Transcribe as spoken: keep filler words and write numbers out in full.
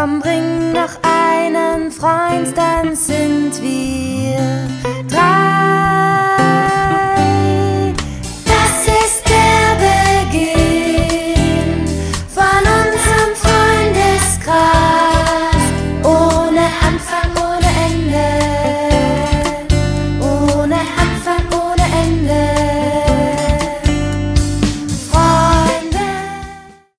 Komm, bring noch einen Freund, dann sind wir